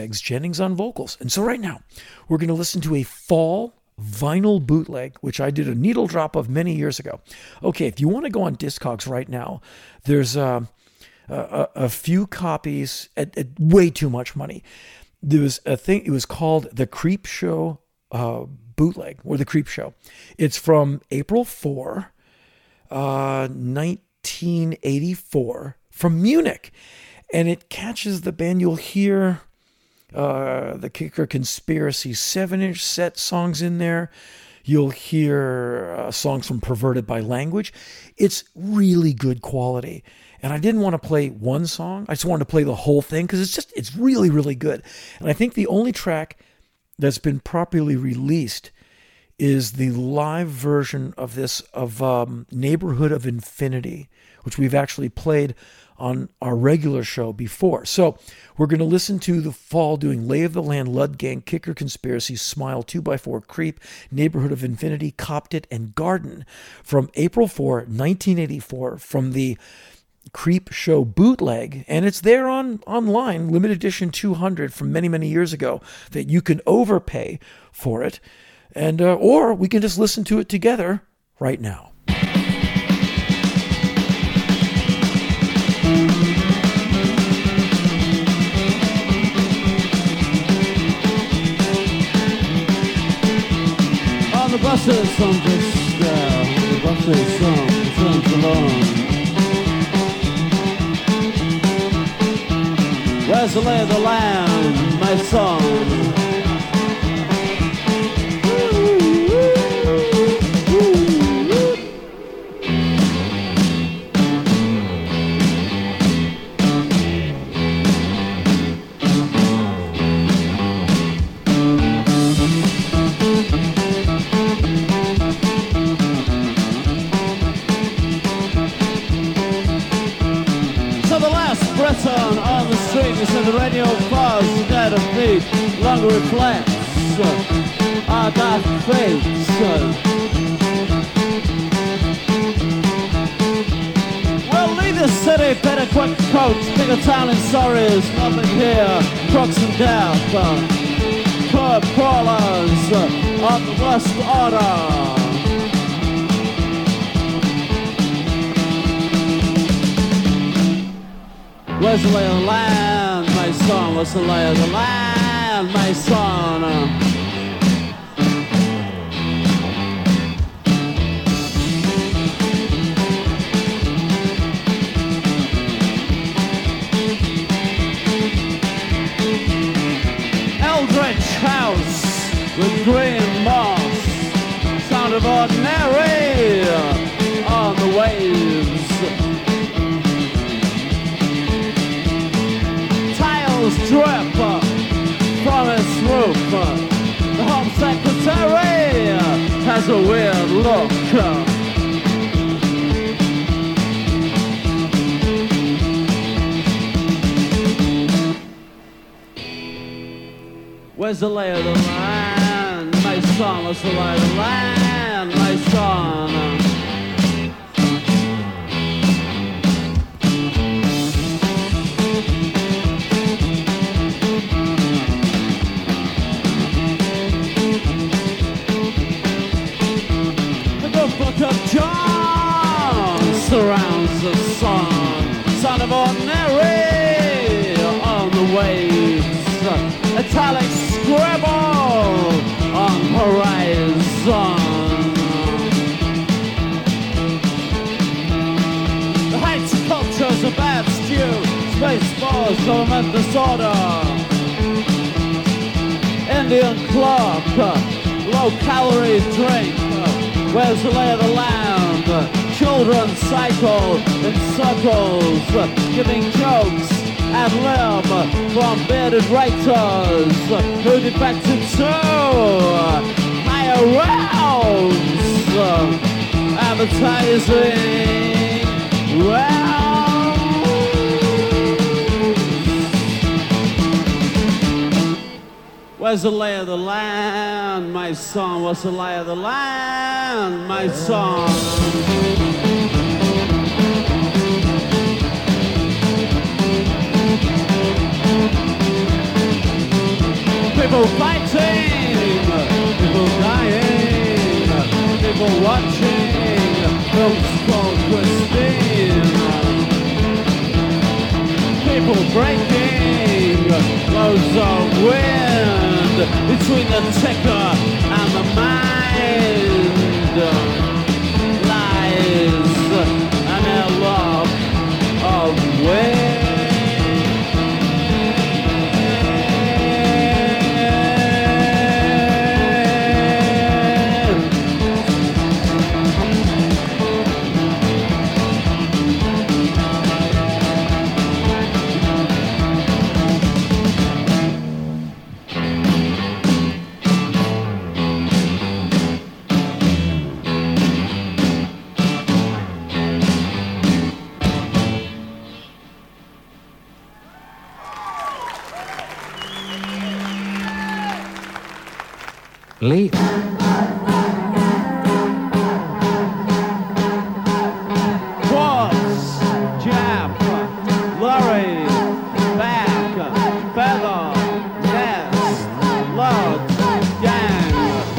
Jennings on vocals. And so right now, we're going to listen to a fall vinyl bootleg, which I did a needle drop of many years ago. Okay, if you want to go on Discogs right now, there's a few copies at way too much money. There was a thing, it was called the Creep Show bootleg, or the Creep Show. It's from April 4, 1984, from Munich. And it catches the band. You'll hear the Kicker Conspiracy 7-inch set songs in there. You'll hear songs from Perverted by Language. It's really good quality. And I didn't want to play one song. I just wanted to play the whole thing because it's really, really good. And I think the only track that's been properly released is the live version of this, of Neighborhood of Infinity, which we've actually played on our regular show before. So we're going to listen to The Fall doing Lay of the Land, Lud Gang, Kicker Conspiracy, Smile, 2x4, Creep, Neighborhood of Infinity, Copped It, and Garden from April 4, 1984, from the Creep Show bootleg. And it's there online, limited edition 200 from many, many years ago, that you can overpay for it. And or we can just listen to it together right now. On the buses, some just the buses, some turns alone. Where's the lay of the land, my son? On the street, you said the radio buzz dead of feet, longer reflects our dark fates. Well, leave the city, better quick coach, pick a town in Surrey, nothing here, crooks and death, club crawlers on the west order. Where's the lay of the land, my son? What's the lay of the land, my son? Eldritch house with green moss, sound of ordinary on the waves. Drip from its roof. The Home Secretary has a weird look. Where's the lay of the land, my son? What's the lay of the land, my son? Of John surrounds the sun, son of ordinary on the waves, italic scribble on horizon. The heights of culture's a bad stew, space wars, government disorder, Indian clock, low-calorie drink. Where's the lay of the land? Children cycle in circles, giving jokes ad lib from bearded writers who defected to higher rounds, advertising rounds. Where's the lay of the land, my son? What's the lay of the land, my son? People fighting, people dying, people watching films called Christine. People breaking loads of wind between the ticker and the mind. Lies and a lot of wind. Lee. Quartz, Jap, Lorry, Back, Feather, Nest, Lugs, Gang.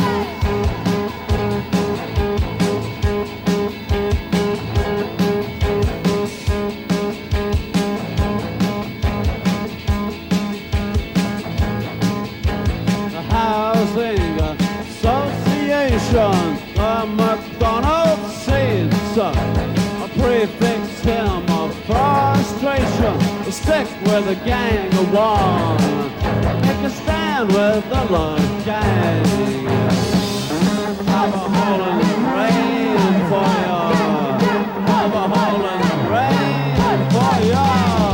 The Housing Association, the McDonald's seats, a prefix him of frustration, a stick with a gang of one, make a stand with the love gang. Have a hole in the rain for ya, have a hole in the rain for ya.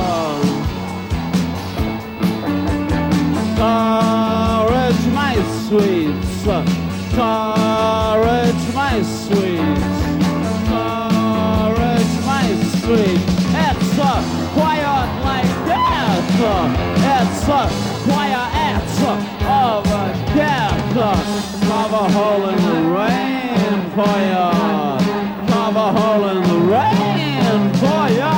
Courage, my sweets. Courage, my sweets. Courage, my sweet. It's a quiet like death. It's a quiet of a death. Carve a hole in the rain for ya. Carve a hole in the rain for ya.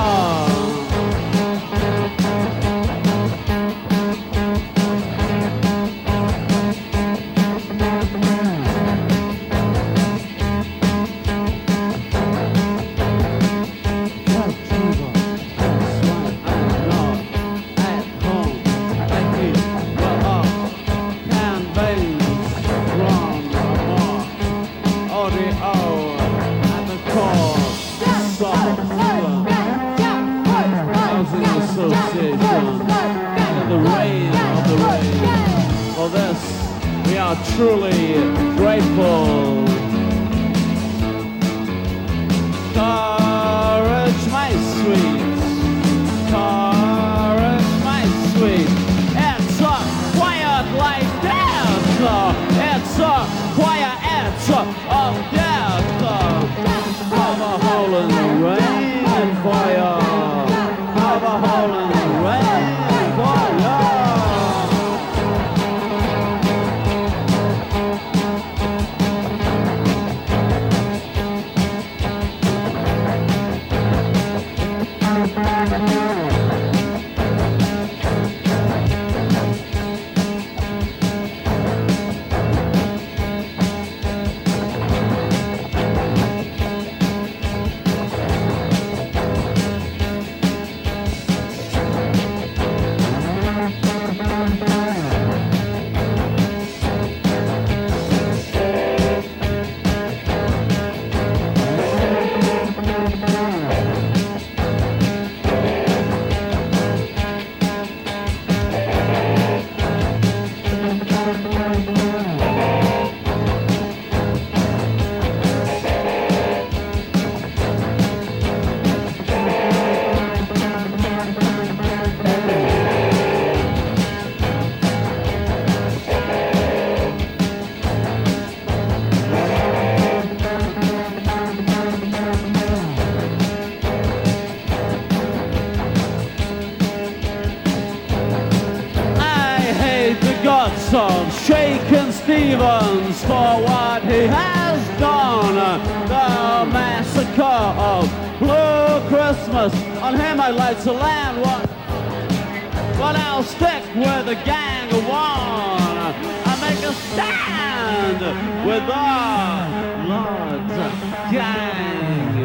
For this, we are truly grateful. Courage, my sweet. Courage, my sweet. It's a quiet like death. It's a quiet of death. Have a hole in the rain for ya. Have a hole in the rain for ya. Of Shakin' Stevens for what he has done. The massacre of Blue Christmas, on him I'd like to land one. But I'll stick with a gang of one. stand with the Lord's gang.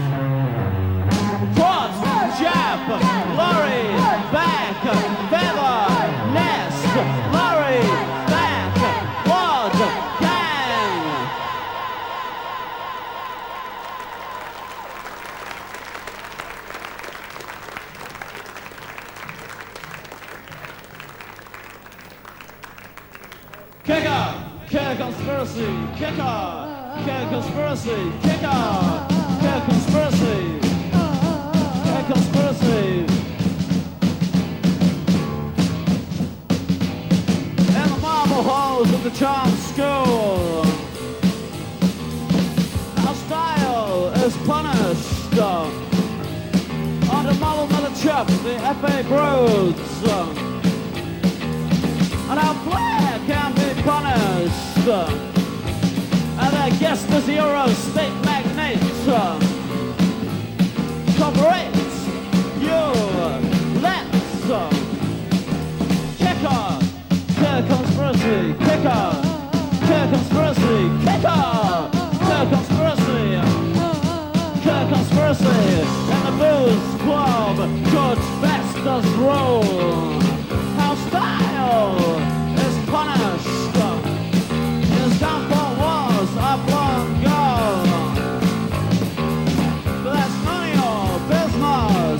Front, jab, lorry, back, feather, nest, lorry, back, Lord's gang. Kicker, kicker conspiracy, kicker, kicker conspiracy, kicker, kicker conspiracy, kicker conspiracy. In the marble halls of the charm school, our style is punished. On the model of the chop, the FA broods. And our flair can be punished. And their guest is Euro state magnate. Cooperate, you let's kicker, kicker conspiracy, kicker, kicker conspiracy, kicker, kicker conspiracy, kicker conspiracy. And the booze club, George Best does roll. Our style is punished. His downfall was a blonde girl. But that's none of your business.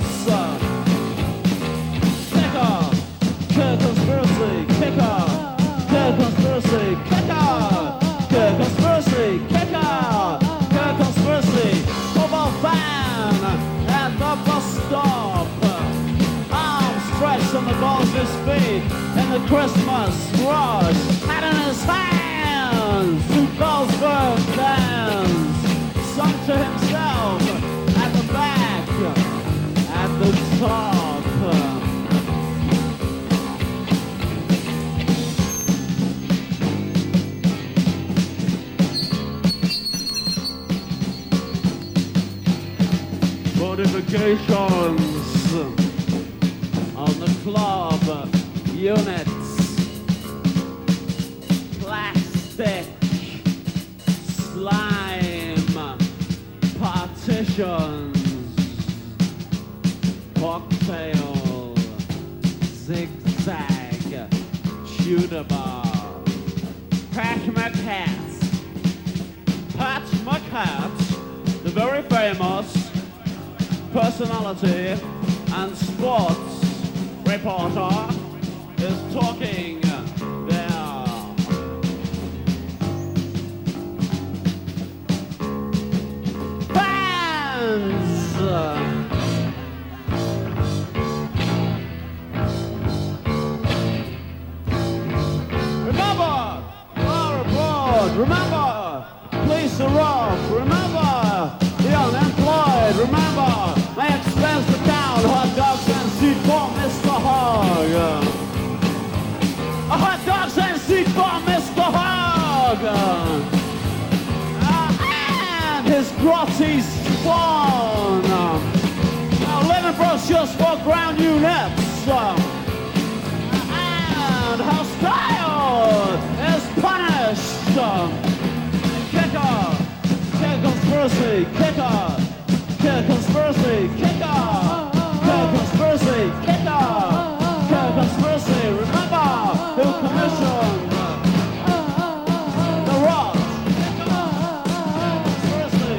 Kicker, kicker conspiracy, kicker, kicker conspiracy, kicker, kicker conspiracy, kicker, kicker conspiracy. Mobile van at the bus stop. Stretched on the balls of his feet in the Christmas rush. Hat in his hands, two Carlsberg bands. Sung to himself at the back, at the top. Fortifications on the club units, plastic, slime, partitions, cocktail, zigzag, shooter bar, Pat McCat, the very famous personality and sports reporter is talking there. Fans! Remember, are abroad. Remember, police are off. Remember, the unemployed. Remember, my expense account, hot dogs and seat for Mr. Hogg. A hot dogs and seat for Mr. Hogg. And his grotty spawn. Now living brochures for ground units. And how style is punished. Kicker, kicker conspiracy, kicker, kicker conspiracy, kicker, kicker conspiracy, kicker, kicker conspiracy. Remember who commissioned the rock. Conspiracy.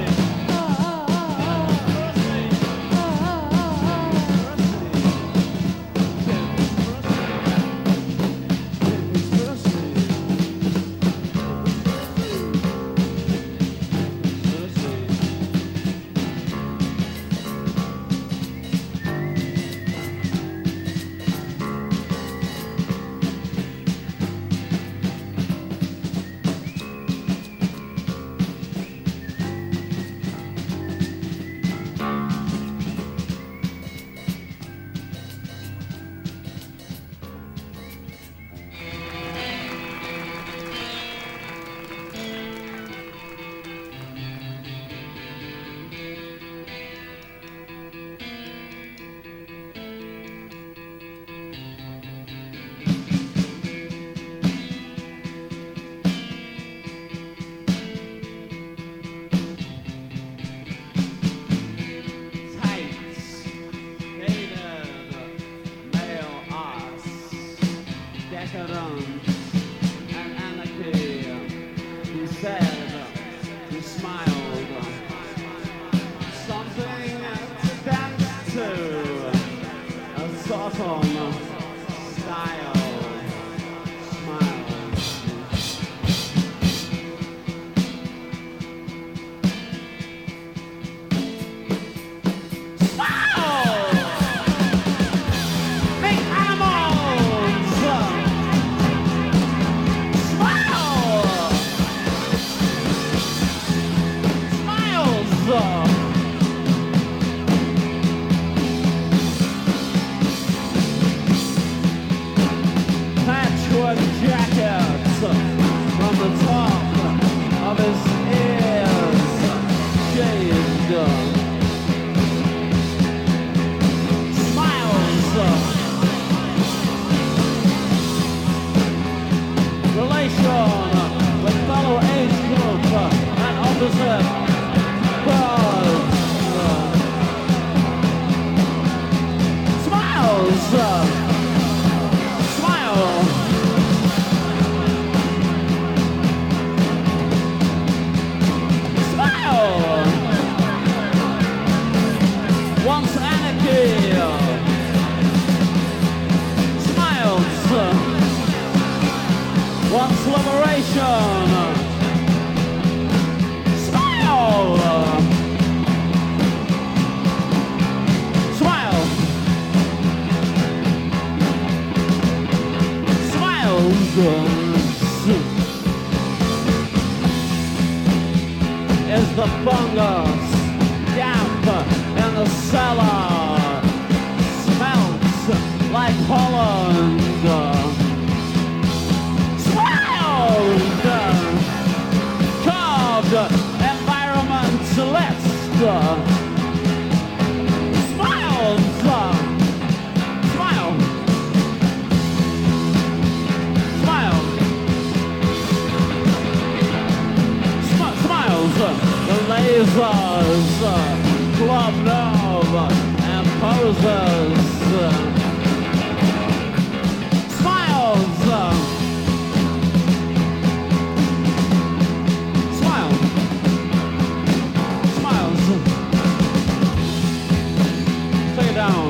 decadence and anarchy. He said, he smiled, something to dance to, a Southern style smile. Patchwork jackets from the top of his ears shaved. Smiles. Relation with fellow age group and opposite birds. Smiles. Smile. Smile. Once anarchy. Smiles. Once liberation. Smile. Smile. Smiles. Is the fungus damp in the cellar? Smells like Holland. Smiled. Carved environmentalist. Smiled. Smile. Smile. Smiles. The lasers. Club Nova and poses. Smiles. Smile. Smiles. Take it down.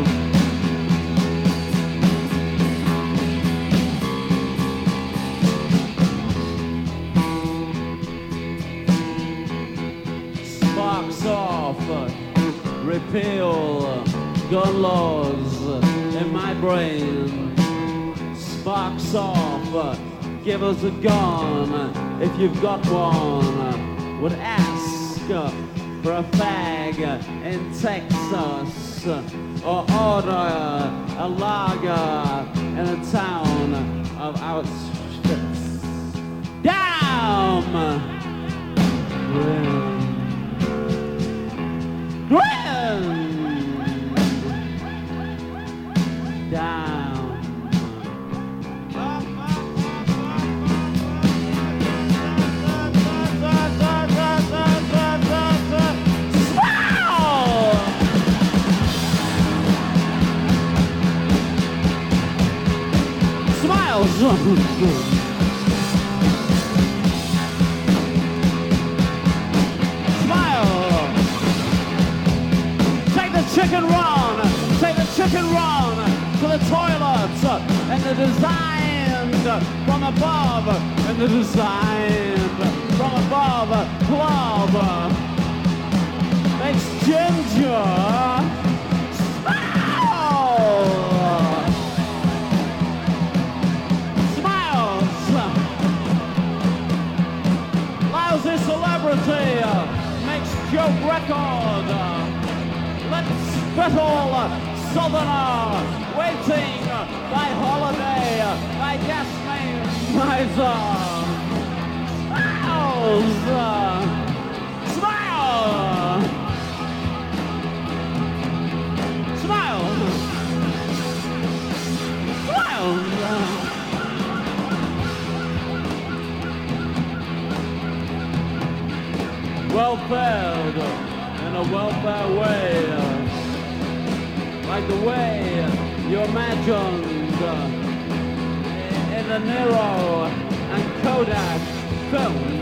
Sparks off. Repeal gun laws in my brain. Sparks off. Give us a gun if you've got one. Would ask for a fag in Texas or order a lager in a town of Auschwitz. Damn! Grin! Down. Smiles! Chicken run, take the chicken run to the toilet, and the designed from above, and the designed from above club makes ginger smile. Smiles. Lousy celebrity makes joke record. Let's spittle southerner waiting by holiday by Jasmine Miser. Smiles! Smile! Smile! Smile! Well-fed in a welfare way, like the way you imagined in De Niro and Kodak film.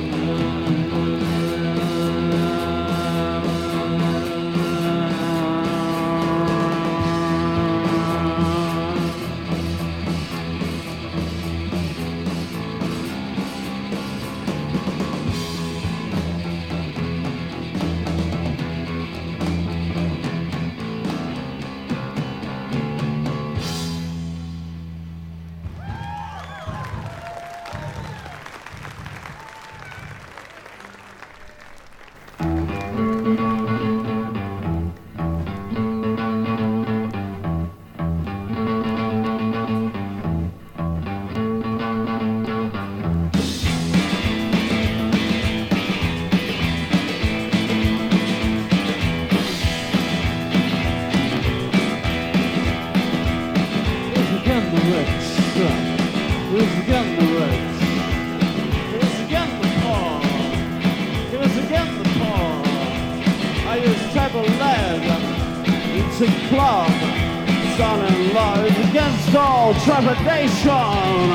Club, son in love against all trepidation.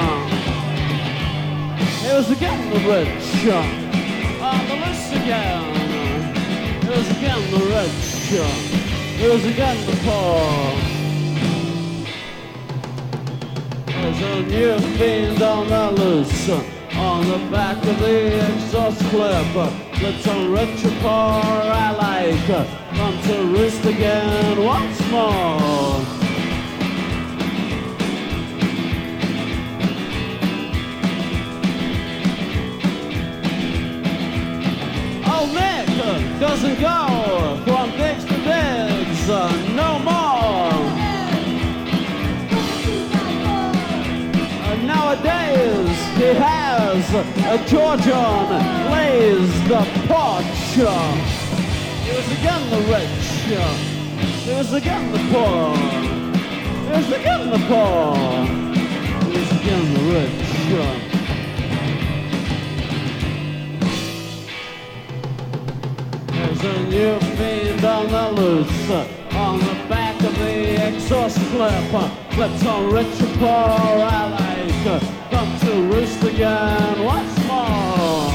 It was again the rich on the list again. It was again the rich. It was again the poor. There's a new fiend on the loose on the back of the exhaust clip. Let's on rich or poor alike. Come to roost again once more. Old Nick doesn't go from digs to digs no more. Nowadays he has a Georgian glazed porch. It was again the rich. It was again the poor. It was again the poor. It was again the rich. There's a new fiend on the loose on the back of the exhaust clip. Clips on rich and poor alike. Come to roost again once more.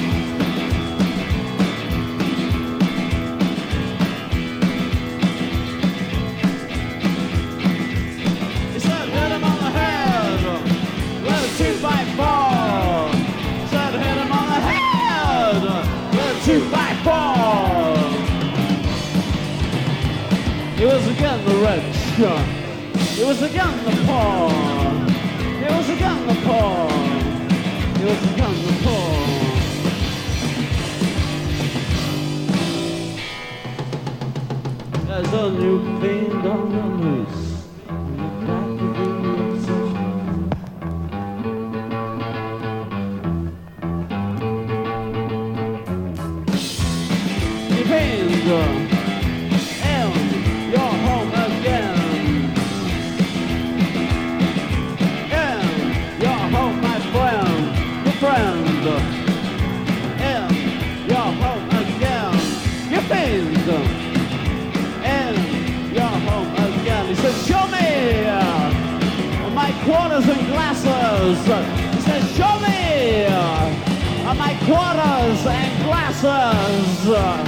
It was again the rich. It was again the poor. It was again the poor. It was again the poor. There's a new fiend on the loose. The fiend. Show me my quarters and glasses. He says, show me my quarters and glasses.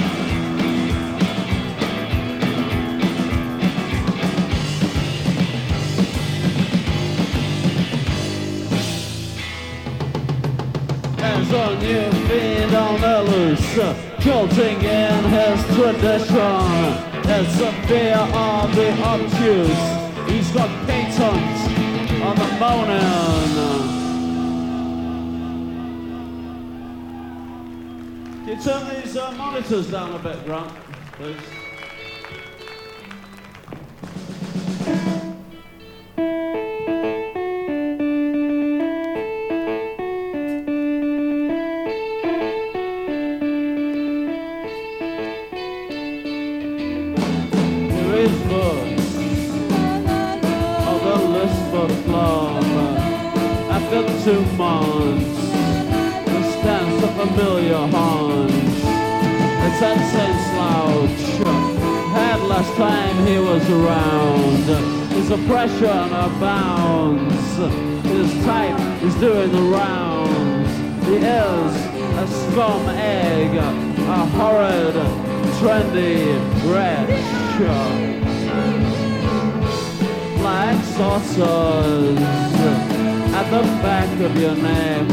There's a new fiend on the loose, jolting in his tradition. There's a fear of the obtuse. He's got patents on the moaning. Can you turn these monitors down a bit, Grant, please? After 2 months, it stands a familiar haunch. It's that same slouch had last time he was around. His oppression abounds. His type is doing the rounds. He is a scum egg, a horrid, trendy wretch. Black saucers at the back of your neck,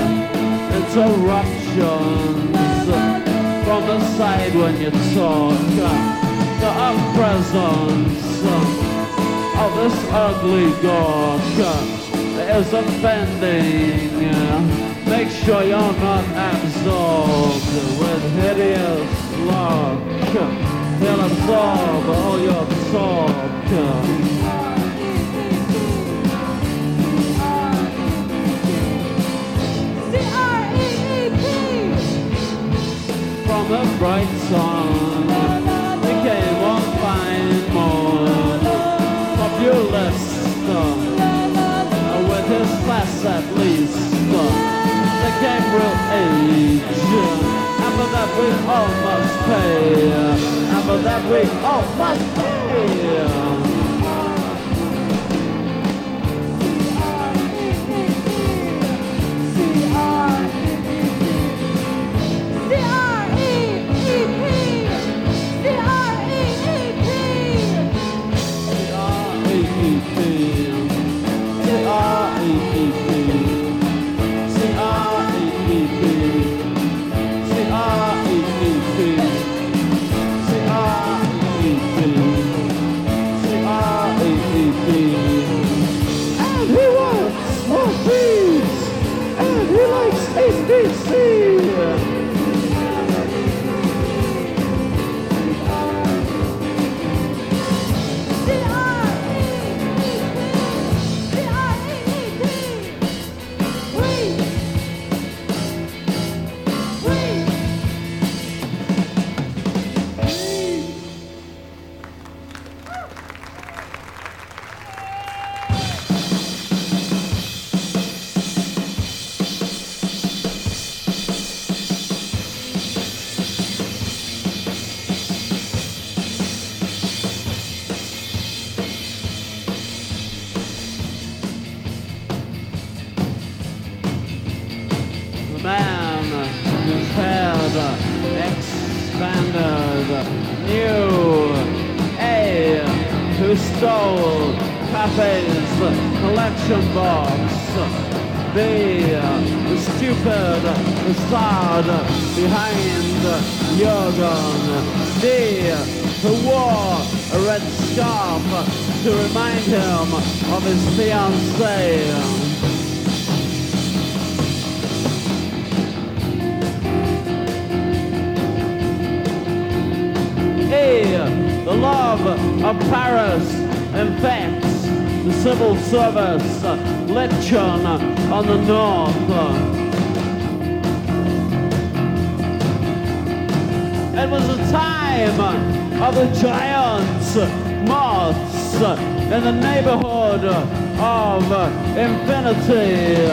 interruptions from the side when you talk. The presence of this ugly gawk is offending. Make sure you're not absorbed with hideous luck. He'll absorb all your talk. From the bright sun, it came one fine morn. Populist, with his class at least, there came real age. And for that we all must pay. And for that we all must pay. Stole Cafe's collection box. B, the stupid facade behind Jurgen. D, who wore a red scarf to remind him of his fiancée. The love of Paris infects the civil service lechon on the north. It was a time of the giants, moths in the neighborhood of infinity.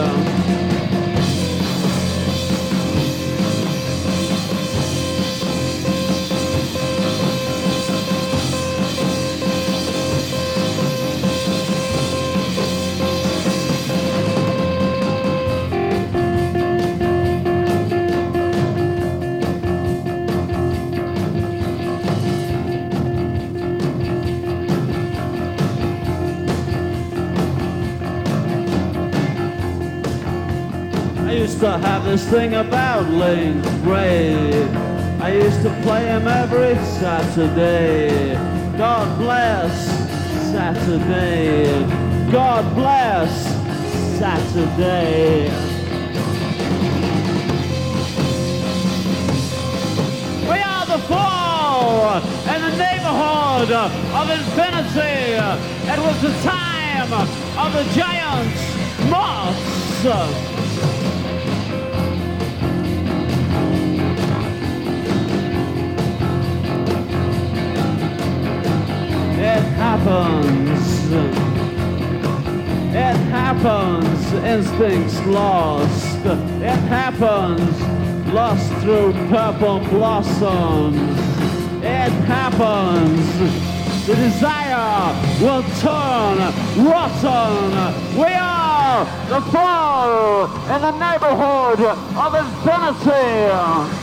I used to have this thing about Lane Ray. I used to play him every Saturday. God bless Saturday. God bless Saturday. We are the four in the neighborhood of infinity. It was the time of the giants, moths. It happens, instincts lost. It happens, lost through purple blossoms. It happens, the desire will turn rotten. We are the fall in the neighborhood of infinity.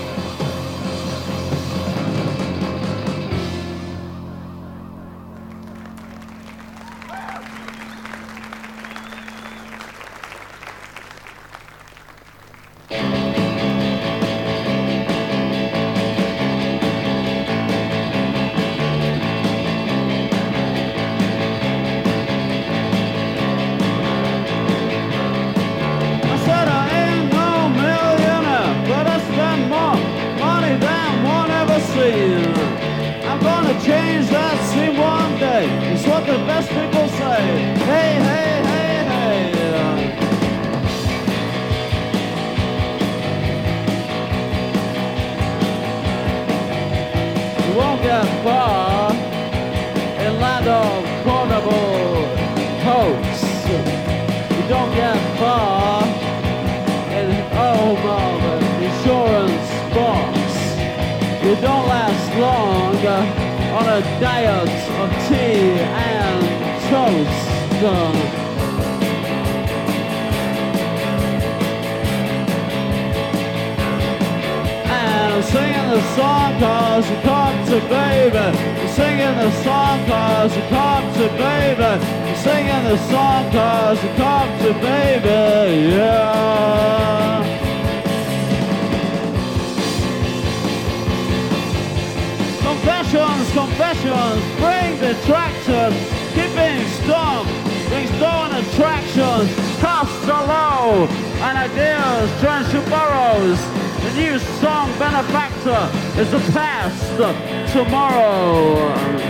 I'm gonna change that scene one day. It's what the best people say. Hey, hey, hey, hey. You won't get far in land of carnival hopes. You don't get far in home of an insurance box. You don't last long on a diet of tea and toast. And I'm singing the song cause you come to baby. I'm singing the song cause you come to baby. I'm singing the song cause you come to baby, yeah. Confessions, confessions, bring detractors, keep being stung, bring stolen attractions, costs are low, and ideas trench burrows. The new song benefactor is the past tomorrow.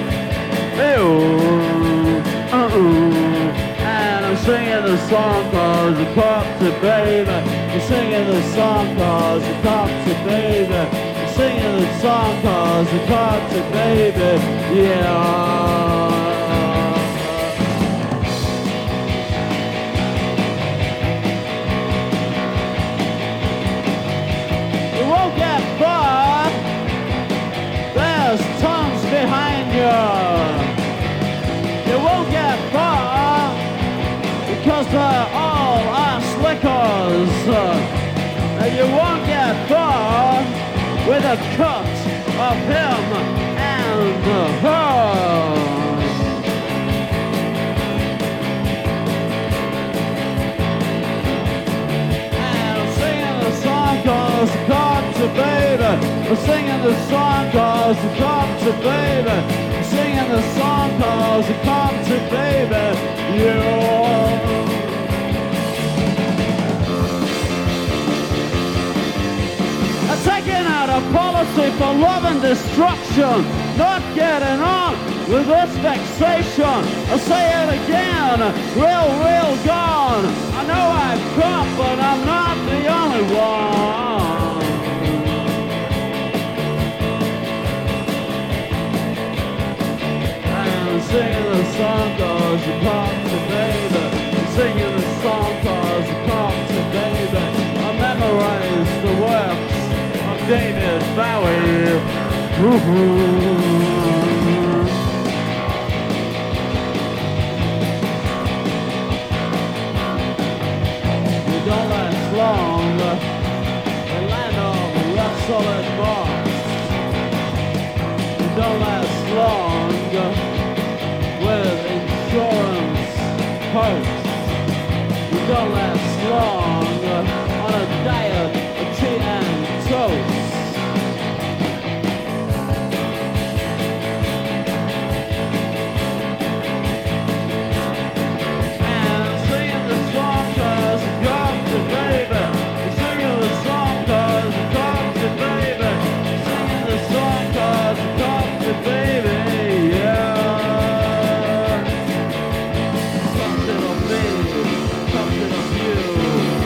And I'm singing the song cause you come to baby. I'm singing the song cause you come to baby. Singing the song cause you come to baby, yeah. You won't get far, there's tons behind you. You won't get far, because they're all ass lickers. And you won't get far with a cut of him and her. And I'm singing the song cause you come to baby. I'm singing the song cause you come to baby. I'm singing the song cause you come to baby, yeah. Taking out a policy for love and destruction, not getting on with this vexation. I say it again, real gone. I know I've come, but I'm not the only one. And I'm singing the song cause you come to baby. I'm singing the song cause you come to baby. I memorize the works David Bowie. You don't last long, the land of rock solid bars. You don't last long with insurance posts. You don't last long on a diet of tea and toast. Something of me, something of you.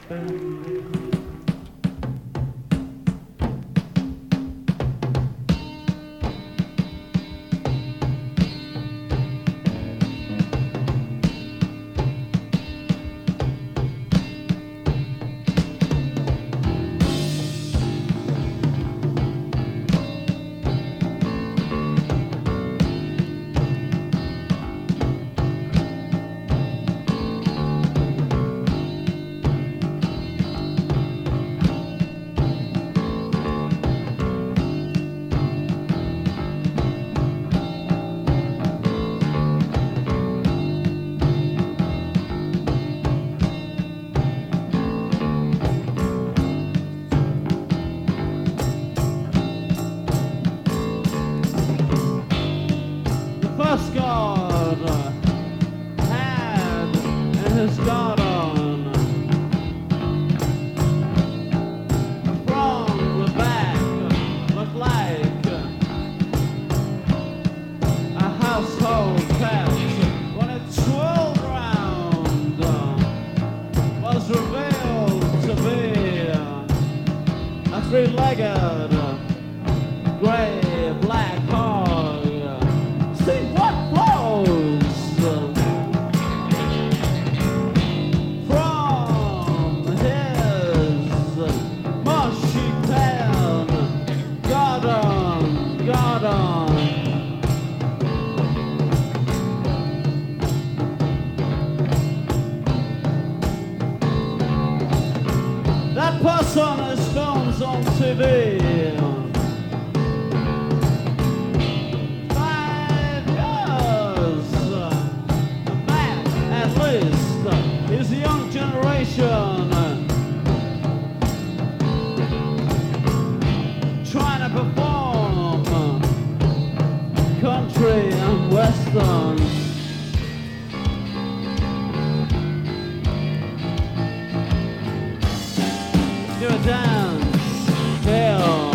First God had in his garden from the back looked like a household pet. When it swirled round, was revealed to be a three-legged gray black hog. See what flows from his mushy pen. Garden, garden. That person is films on TV. Is the young generation trying to perform country and western. Do a dance, feel.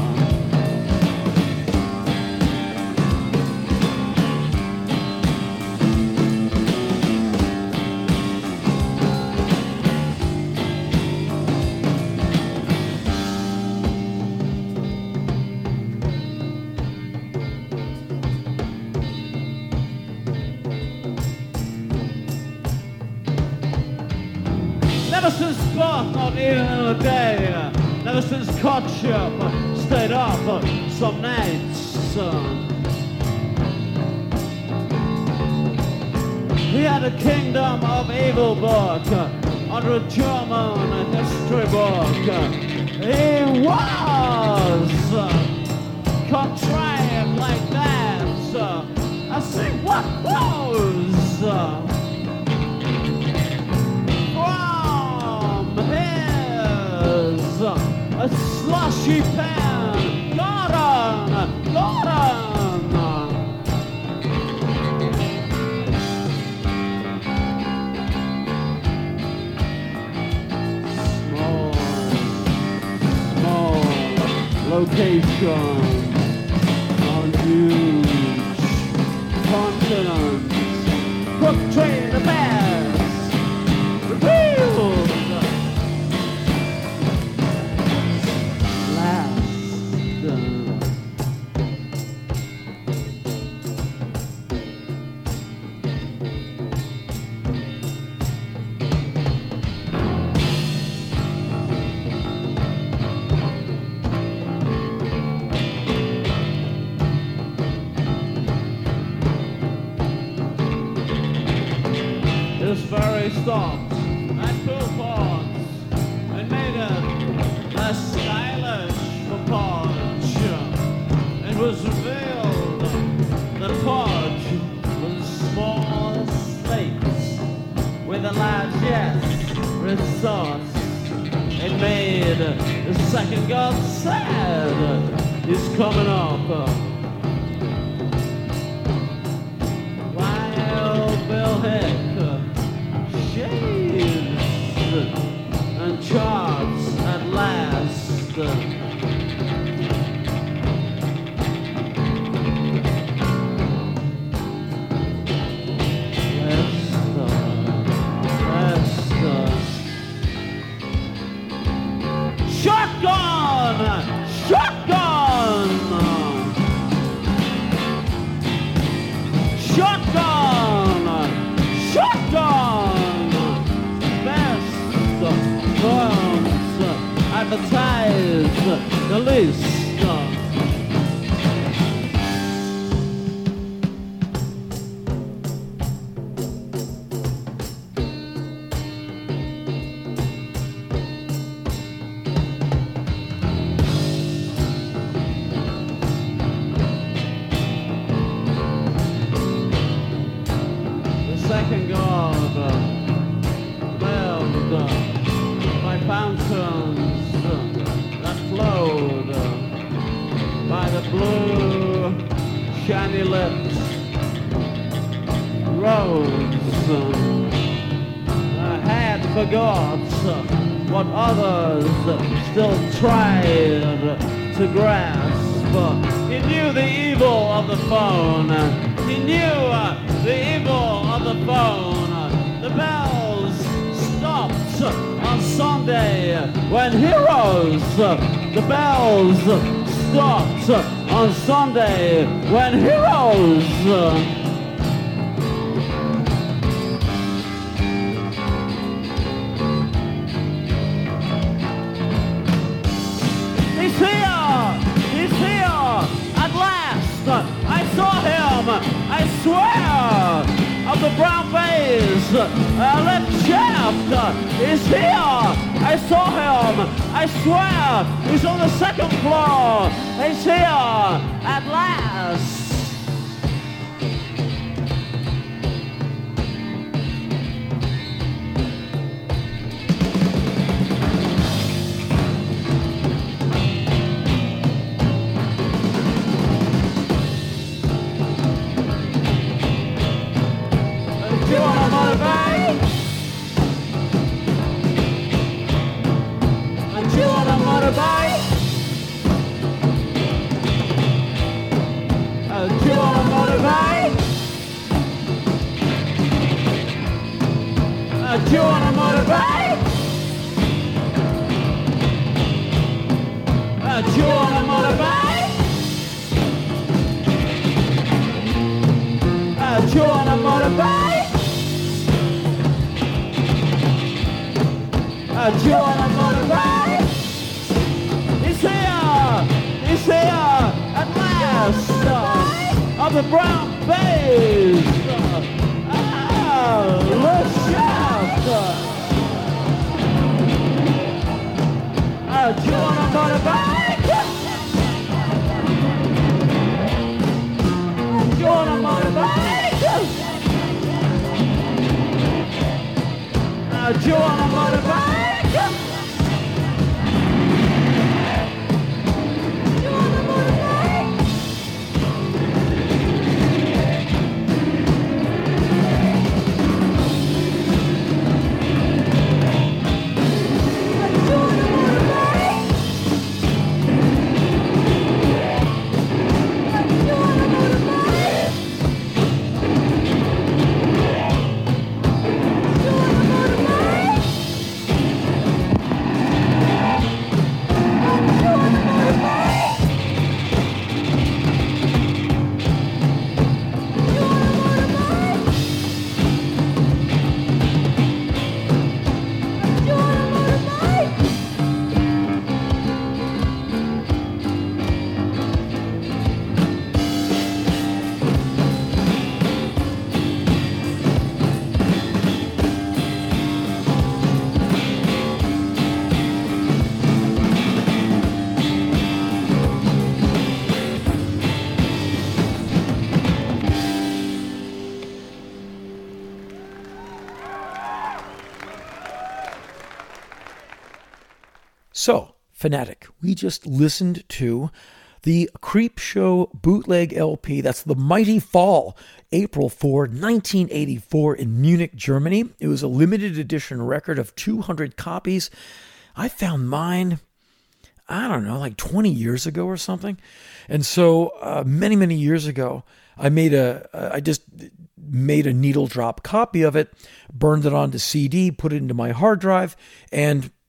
Never since birth, not even in a day. Never since courtship, stayed up some nights. He had a kingdom of evil book under a German history book. He was contrived like that. I see what flows. A slushy pan, garden, garden. Small location on huge continents. Portray the best, revealed. This ferry stopped at Philpotts and made it less stylish for Podge. It was revealed that Podge was small slates with a large yes resource. It made the second god sad. He's coming up. While Bill Hick and charts at last. Lester. Shotgun! Shotgun! Shotgun! Shotgun! Best firms advertise the least. Second God, build by fountains that flowed by the blue shiny lips, roads had forgot what others still tried to grasp. He knew the evil of the phone. He knew the evil of the phone. The bells stopped on Sunday when heroes. The bells stopped on Sunday when heroes. He's here at last. I saw him, I swear, of the brown base, left shaft. He's here, I saw him, I swear, he's on the second floor. He's here at last. You wanna motivate? And you wanna motivate? And you wanna motivate? And you wanna motivate? And you wanna motivate? And you wanna motivate? Do you wanna motivate? He's here at last, of the brown base. Let's shout. Do you wanna motivate? Do you wanna motivate? Do you wanna motivate? So, Fanatic, we just listened to the Creepshow bootleg LP. That's The Mighty Fall, April 4, 1984 in Munich, Germany. It was a limited edition record of 200 copies. I found mine, I don't know, like 20 years ago or something. And so many, many years ago, I just made a needle drop copy of it, burned it onto CD, put it into my hard drive, and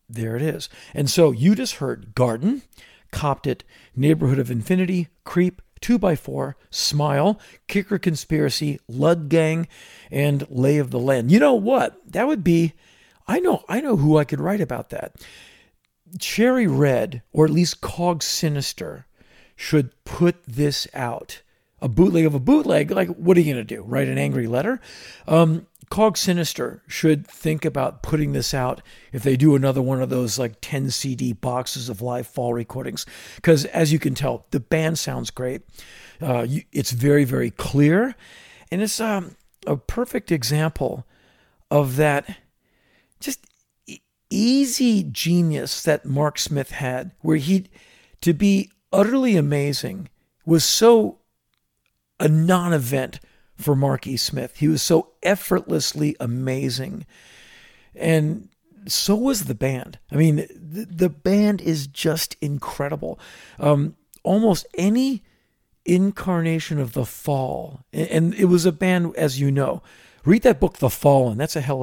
there it is. And so you just heard Garden, Copped It, Neighborhood of Infinity, Creep, 2x4, Smile, Kicker Conspiracy, Lud Gang, and Lay of the Land. You know what? That would be, I know who I could write about that. Cherry Red, or at least Cog Sinister, should put this out. A bootleg of a bootleg, like, what are you going to do? Write an angry letter? Cog Sinister should think about putting this out if they do another one of those like 10 CD boxes of live fall recordings. Because as you can tell, the band sounds great. It's very, very clear. And it's a perfect example of that just easy genius that Mark Smith had, where to be utterly amazing was so a non-event for Mark E. Smith. He was so effortlessly amazing. And so was the band. I mean, the band is just incredible. Almost any incarnation of The Fall, and it was a band, as you know. Read that book, The Fallen. That's a hell of